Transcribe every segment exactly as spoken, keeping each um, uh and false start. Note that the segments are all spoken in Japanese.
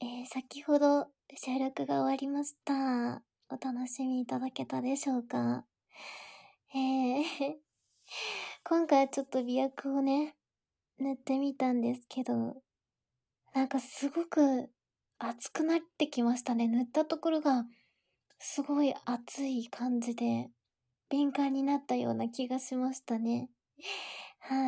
えー、先ほど収録が終わりました。お楽しみいただけたでしょうか？えー、今回ちょっと美薬をね、塗ってみたんですけど、なんかすごく熱くなってきましたね。塗ったところがすごい熱い感じで、敏感になったような気がしましたね。はい。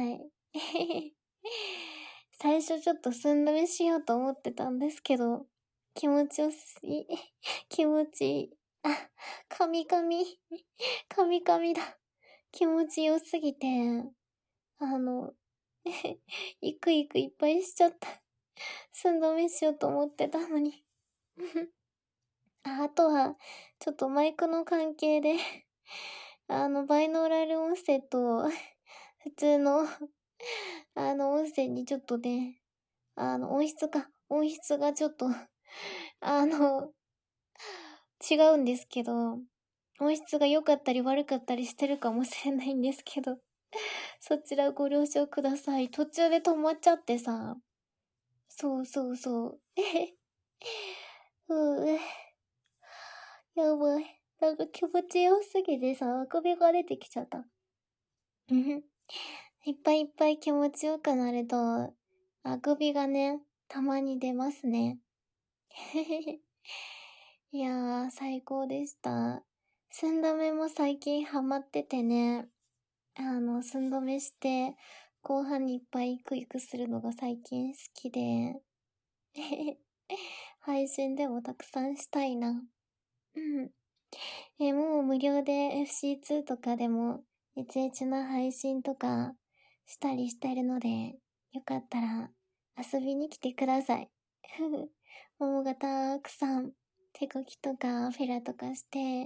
最初ちょっと寸止めしようと思ってたんですけど、気持ちよすぎ、気持ちいい。あ、カミカミ、カミカミだ。気持ちよすぎて、あの、イクイクいっぱいしちゃった。寸止めしようと思ってたのに。あ、あとは、ちょっとマイクの関係で、あの、バイノーラル音声と、普通の、あの、音声にちょっとね、あの、音質か、音質がちょっと、あの、違うんですけど、音質が良かったり悪かったりしてるかもしれないんですけど、そちらご了承ください。途中で止まっちゃってさ。そうそうそう。えへ。うぅ。やばい。なんか気持ちよすぎてさ、あくびが出てきちゃった。うんふん。いっぱいいっぱい気持ちよくなると、あくびがね、たまに出ますね。へへへ。いやー、最高でした。寸止めも最近ハマっててね、あの、寸止めして、後半にいっぱいイクイクするのが最近好きで、配信でもたくさんしたいな。うん。え、もう無料で エフシーツー とかでも、エチエチな配信とかしたりしてるので、よかったら遊びに来てください。ふふ。桃がたくさん、手こきとかフェラとかして、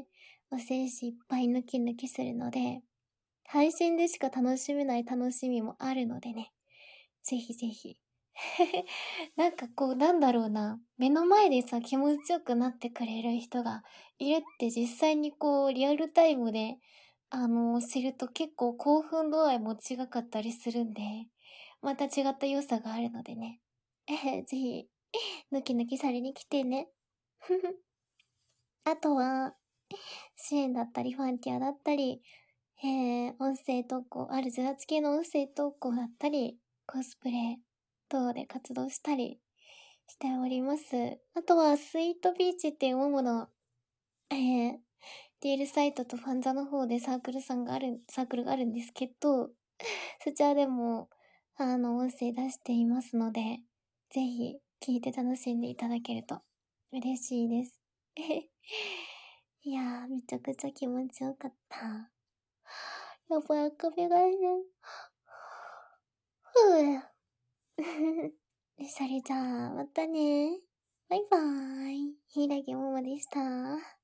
お精子いっぱい抜き抜きするので、配信でしか楽しめない楽しみもあるのでね。ぜひぜひ。なんかこう、なんだろうな。目の前でさ、気持ちよくなってくれる人がいるって実際にこう、リアルタイムで、あの、知ると結構興奮度合いも違かったりするんで、また違った良さがあるのでね。えへ、ぜひ、抜き抜きされに来てね。ふふ。あとは、支援だったり、ファンティアだったり、えー、音声投稿、あるじゅうはち系の音声投稿だったり、コスプレ等で活動したりしております。あとは、スイートビーチっていうもの、えー、ディールサイトとファンザの方でサークルさんがある、サークルがあるんですけど、そちらでも、あの、音声出していますので、ぜひ、聞いて楽しんでいただけると嬉しいです。いやー、めちゃくちゃ気持ちよかった。やばい、あくびがね。ふぅ。それじゃあ、またね。バイバーイ。ひらげももでした。